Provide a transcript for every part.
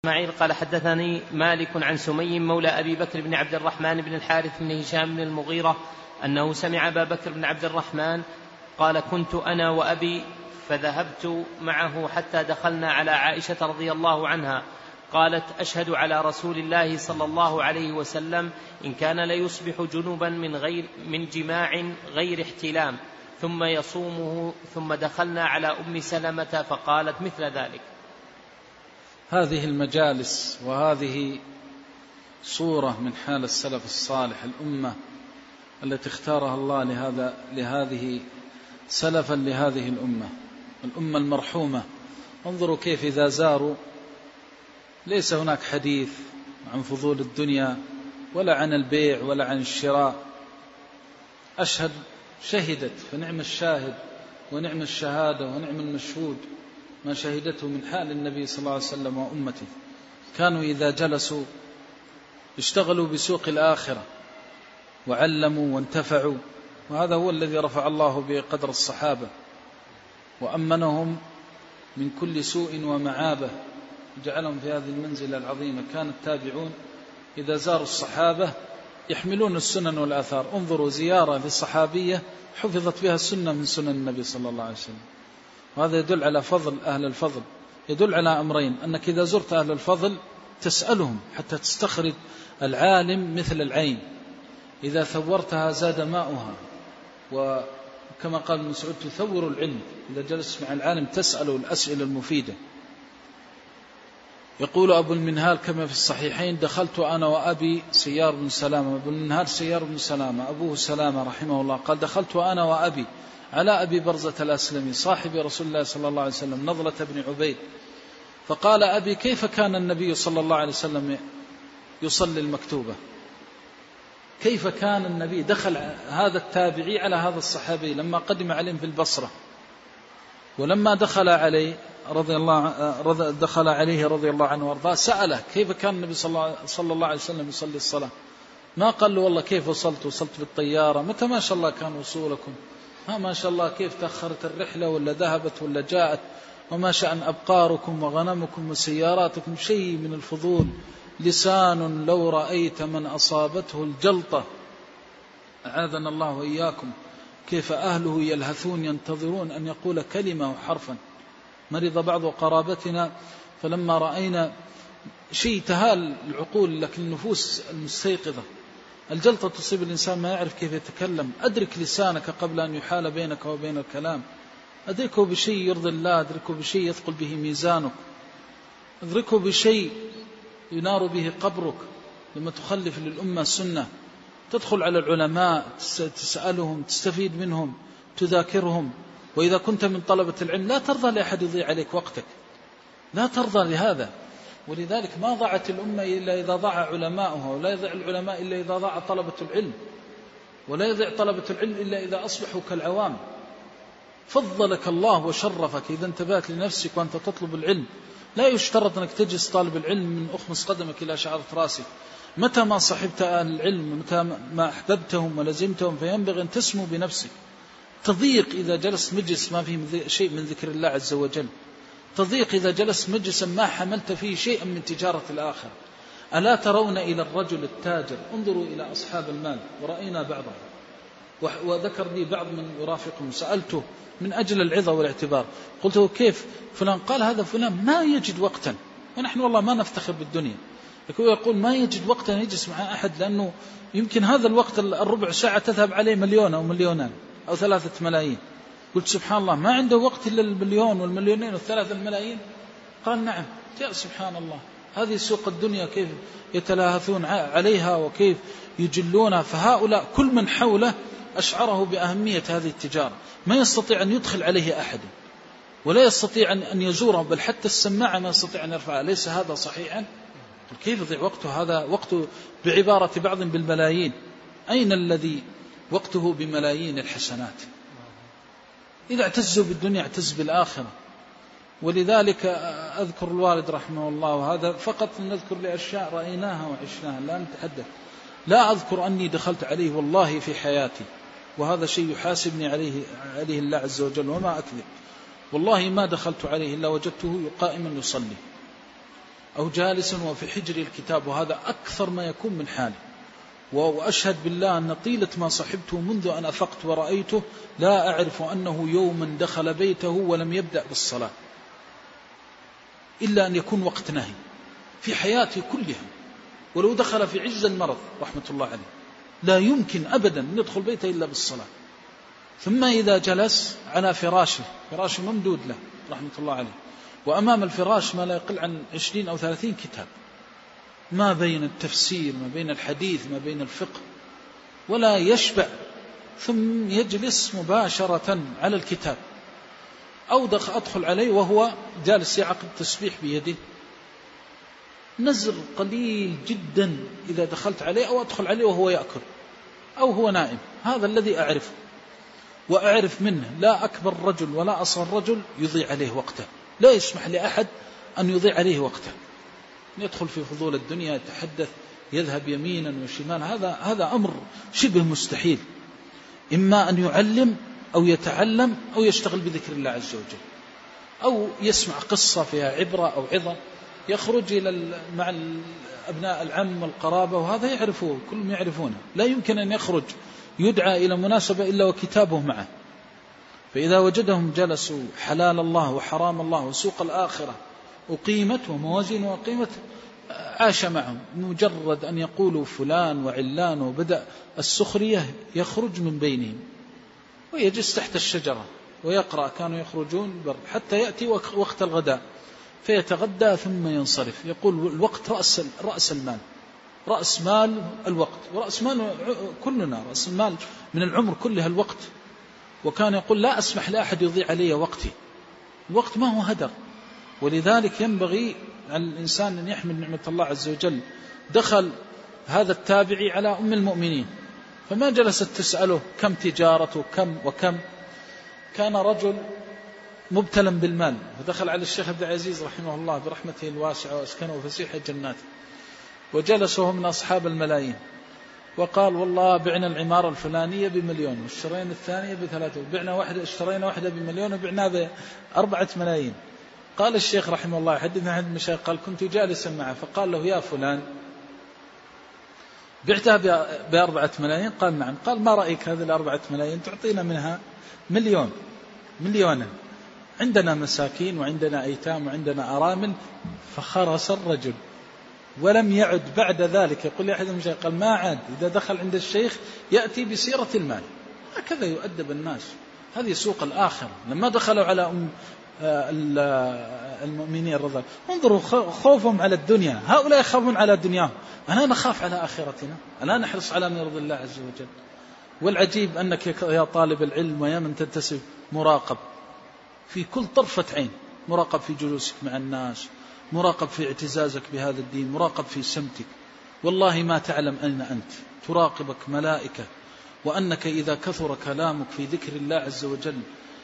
إسماعيل قال حدثني مالك عن سمي مولى أبي بكر بن عبد الرحمن بن الحارث بن هشام بن المغيرة أنه سمع أبا بكر بن عبد الرحمن قال كنت أنا وأبي فذهبت معه حتى دخلنا على عائشة رضي الله عنها قالت أشهد على رسول الله صلى الله عليه وسلم إن كان ليصبح جنبا من جماع غير احتلام ثم يصومه ثم دخلنا على أم سلمة فقالت مثل ذلك. هذه المجالس وهذه صورة من حال السلف الصالح، الأمة التي اختارها الله لهذه سلفا لهذه الأمة المرحومة. انظروا كيف إذا زاروا ليس هناك حديث عن فضول الدنيا ولا عن البيع ولا عن الشراء. أشهد شهدت فنعم الشاهد ونعم الشهادة ونعم المشهود ما شهدته من حال النبي صلى الله عليه وسلم وأمته. كانوا إذا جلسوا اشتغلوا بسوق الآخرة وعلموا وانتفعوا، وهذا هو الذي رفع الله به قدر الصحابة وأمنهم من كل سوء ومعابة، جعلهم في هذه المنزلة العظيمة. كان التابعون إذا زاروا الصحابة يحملون السنن والآثار. انظروا زيارة للصحابية حفظت بها السنة من سنن النبي صلى الله عليه وسلم. وهذا يدل على فضل أهل الفضل، يدل على أمرين: أنك إذا زرت أهل الفضل تسألهم حتى تستخرج العالم مثل العين، إذا ثورتها زاد ماؤها، وكما قال ابن مسعود تثور العلم. إذا جلست مع العالم تسأله الأسئلة المفيدة. يقول أبو المنهال كما في الصحيحين: دخلت أنا وأبي سيار بن سلامة. أبو المنهال سيار بن سلامة أبوه سلامة رحمه الله، قال: دخلت أنا وأبي على أبي برزة الأسلمي صاحب رسول الله صلى الله عليه وسلم نضلة بن عبيد، فقال أبي: كيف كان النبي صلى الله عليه وسلم يصلي المكتوبة؟ كيف كان النبي؟ دخل هذا التابعي على هذا الصحابي لما قدم عليهم في البصرة، ولما دخل عليه رضي الله عنه وارضاه سأله كيف كان النبي صلى الله عليه وسلم يصلي الصلاة. ما قال له والله كيف وصلت بالطيارة، متى ما شاء الله كان وصولكم، ما شاء الله كيف تأخرت الرحلة ولا ذهبت ولا جاءت، وما شأن أبقاركم وغنمكم وسياراتكم. شيء من الفضول. لسان لو رأيت من أصابته الجلطة، أعاذنا الله وإياكم، كيف أهله يلهثون ينتظرون أن يقول كلمة وحرفا. مرض بعض قرابتنا فلما رأينا شيء تهال العقول، لكن النفوس المستيقظة الجلطة تصيب الإنسان ما يعرف كيف يتكلم. أدرك لسانك قبل أن يحال بينك وبين الكلام، أدركه بشيء يرضي الله، أدركه بشيء يثقل به ميزانك، أدركه بشيء ينار به قبرك. لما تخلف للأمة السنة تدخل على العلماء تسألهم، تستفيد منهم، تذاكرهم. وإذا كنت من طلبة العلم لا ترضى لأحد يضيع عليك وقتك، لا ترضى لهذا. ولذلك ما ضاعت الأمة إلا إذا ضاع علماؤها، ولا يضيع العلماء إلا إذا ضاع طلبة العلم، ولا يضيع طلبة العلم إلا إذا أصبحوا كالعوام. فضلك الله وشرفك إذا انتبهت لنفسك وأنت تطلب العلم. لا يشترط أنك تجلس طالب العلم من أخمص قدمك إلى شعرة راسك. متى ما صحبت أهل العلم، متى ما أحببتهم ولزمتهم، فينبغي أن تسمو بنفسك. تضيق إذا جلست مجلس ما فيه شيء من ذكر الله عز وجل، تضيق إذا جلست مجلسا ما حملت فيه شيئا من تجارة الآخر. ألا ترون إلى الرجل التاجر؟ انظروا إلى أصحاب المال، ورأينا بعضهم، وذكر لي بعض من يرافقهم، سألته من أجل العظة والاعتبار، قلت له كيف فلان؟ قال هذا فلان ما يجد وقتا، ونحن والله ما نفتخر بالدنيا. يقول ما يجد وقتا يجلس مع أحد، لأنه يمكن هذا الوقت الربع ساعة تذهب عليه 1,000,000 أو 2,000,000 أو 3 ملايين. قلت سبحان الله، ما عنده وقت إلا 1,000,000 وال2,000,000 و3 ملايين؟ قال نعم. يا سبحان الله، هذه سوق الدنيا كيف يتلاهثون عليها وكيف يجلونها. فهؤلاء كل من حوله أشعره بأهمية هذه التجارة، ما يستطيع أن يدخل عليه أحد، ولا يستطيع أن يزوره، بل حتى السماعة ما يستطيع أن يرفعها. ليس هذا صحيحا؟ كيف يضيع وقته؟ هذا وقته بعبارة بعض بالملايين. أين الذي وقته بملايين الحسنات؟ إذا اعتزوا بالدنيا اعتز بالآخرة. ولذلك أذكر الوالد رحمه الله، وهذا فقط نذكر لأشياء رأيناها وعشناها، لا نتحدث. لا أذكر أني دخلت عليه والله في حياتي، وهذا شيء يحاسبني عليه الله عز وجل وما أكذب، والله ما دخلت عليه إلا وجدته قائما يصلي. أو جالس وفي حجر الكتاب، وهذا أكثر ما يكون من حالي. وأشهد بالله أن طيلة ما صحبته منذ أن أفقت ورأيته لا أعرف أنه يوما دخل بيته ولم يبدأ بالصلاة إلا أن يكون وقت نهي في حياته كلها، ولو دخل في عز المرض رحمة الله عليه لا يمكن أبدا أن يدخل بيته إلا بالصلاة. ثم إذا جلس على فراشه ممدود له رحمة الله عليه، وأمام الفراش ما لا يقل عن 20 أو 30 كتاب، ما بين التفسير ما بين الحديث ما بين الفقه، ولا يشبع، ثم يجلس مباشرة على الكتاب، أو أدخل عليه وهو جالس يعقد تسبيح بيده، نزر قليل جدا إذا دخلت عليه، أو أدخل عليه وهو يأكل أو هو نائم. هذا الذي أعرفه، وأعرف منه لا أكبر رجل ولا أصغر رجل يضيع عليه وقته، لا يسمح لأحد أن يضيع عليه وقته، يدخل في فضول الدنيا، يتحدث، يذهب يمينا وشمالا، هذا أمر شبه مستحيل. إما أن يعلم أو يتعلم أو يشتغل بذكر الله عز وجل، أو يسمع قصة فيها عبرة أو عظة، يخرج مع أبناء العم والقرابة، وهذا يعرفوه كلهم يعرفونه. لا يمكن أن يخرج يدعى إلى مناسبة إلا وكتابه معه، فإذا وجدهم جلسوا حلال الله وحرام الله وسوق الآخرة أقيمت وموازين وقيمت عاش معهم. مجرد أن يقولوا فلان وعلان وبدأ السخرية يخرج من بينهم ويجلس تحت الشجرة ويقرأ. كانوا يخرجون حتى يأتي وقت الغداء فيتغدى ثم ينصرف. يقول الوقت رأس المال، رأس مال الوقت، ورأس مال كلنا، رأس المال من العمر كلها الوقت. وكان يقول لا أسمح لأحد يضيع علي وقتي، الوقت ما هو هدر. ولذلك ينبغي على الإنسان أن يحمل نعمة الله عز وجل. دخل هذا التابعي على أم المؤمنين فما جلست تسأله كم تجارته كم وكم، كان رجل مبتلا بالمال، فدخل على الشيخ عبد العزيز رحمه الله برحمته الواسعة وأسكنه فسيح جناته، وجلسوا من أصحاب الملايين، وقال والله بعنا العمارة الفلانية ب1,000,000 واشترينا الثانية ب3، بعنا واحدة، اشترينا واحدة ب1,000,000 وبعناها ب4 ملايين. قال الشيخ رحمه الله حدثنا أحد المشايخ قال كنت جالسا معه فقال له يا فلان بعتها ب4 ملايين؟ قال نعم. قال ما رأيك هذه 4 ملايين تعطينا منها 1,000,000 عندنا مساكين وعندنا أيتام وعندنا أرامل. فخرس الرجل ولم يعد بعد ذلك. يقول لي أحد المشايخ قال ما عاد إذا دخل عند الشيخ يأتي بسيرة المال. هكذا يؤدب الناس، هذه سوق الآخرة. لما دخلوا على المؤمنين الرضا انظروا خوفهم على الدنيا، هؤلاء يخافون على دنياهم، أنا نخاف على آخرتنا، ألا نحرص على ما يرضي الله عز وجل. والعجيب أنك يا طالب العلم ويا من تنتسب مراقب في كل طرفة عين، مراقب في جلوسك مع الناس، مراقب في اعتزازك بهذا الدين، مراقب في سمتك. والله ما تعلم أين أنت، تراقبك ملائكة، وأنك إذا كثر كلامك في ذكر الله عز وجل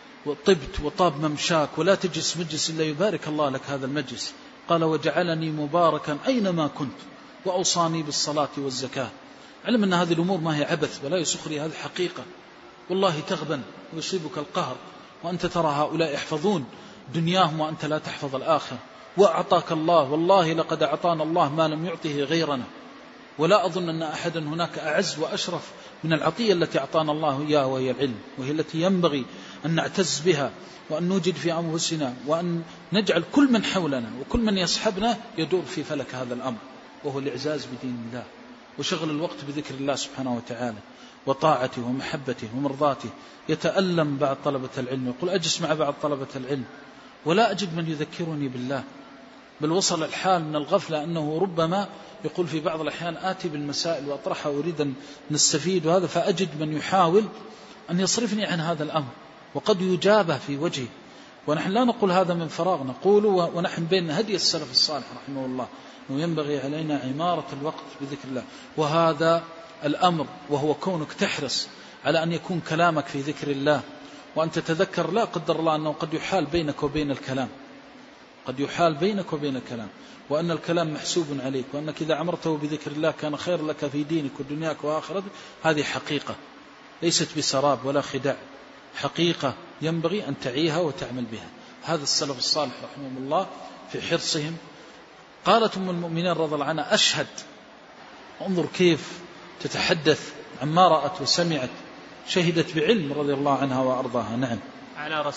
وطبت وطاب ممشاك ولا تجلس مجلس إلا يبارك الله لك هذا المجلس. قال وجعلني مباركا أينما كنت وأوصاني بالصلاة والزكاة. علم أن هذه الأمور ما هي عبث ولا يسخري، هذه حقيقة. والله تغبن ويصيبك القهر وأنت ترى هؤلاء يحفظون دنياهم وأنت لا تحفظ الآخر. وأعطاك الله، والله لقد أعطانا الله ما لم يعطه غيرنا، ولا أظن أن أحدا هناك أعز وأشرف من العطية التي أعطانا الله إياها، وهي العلم، وهي التي ينبغي أن نعتز بها وأن نوجد في أنفسنا، وأن نجعل كل من حولنا وكل من يصحبنا يدور في فلك هذا الأمر، وهو الإعزاز بدين الله وشغل الوقت بذكر الله سبحانه وتعالى وطاعته ومحبته ومرضاته. يتألم بعض طلبة العلم، يقول أجلس مع بعض طلبة العلم ولا أجد من يذكرني بالله، بل وصل الحال من الغفلة أنه ربما يقول في بعض الأحيان آتي بالمسائل وأطرحها أريد أن نستفيد وهذا، فأجد من يحاول أن يصرفني عن هذا الأمر وقد يجابه في وجهه. ونحن لا نقول هذا من فراغ، نقول ونحن بين هدي السلف الصالح رحمه الله أنه ينبغي علينا عمارة الوقت بذكر الله. وهذا الأمر وهو كونك تحرص على أن يكون كلامك في ذكر الله، وأن تتذكر لا قدر الله أنه قد يحال بينك وبين الكلام، قد يحال بينك وبين الكلام، وأن الكلام محسوب عليك، وأنك إذا عمرته بذكر الله كان خير لك في دينك ودنياك وآخرتك. هذه حقيقة ليست بسراب ولا خداع، حقيقة ينبغي أن تعيها وتعمل بها. هذا السلف الصالح رحمهم الله في حرصهم قالت أم المؤمنين رضي الله عنها أشهد. انظر كيف تتحدث عما رأت وسمعت، شهدت بعلم رضي الله عنها وأرضاها. نعم. على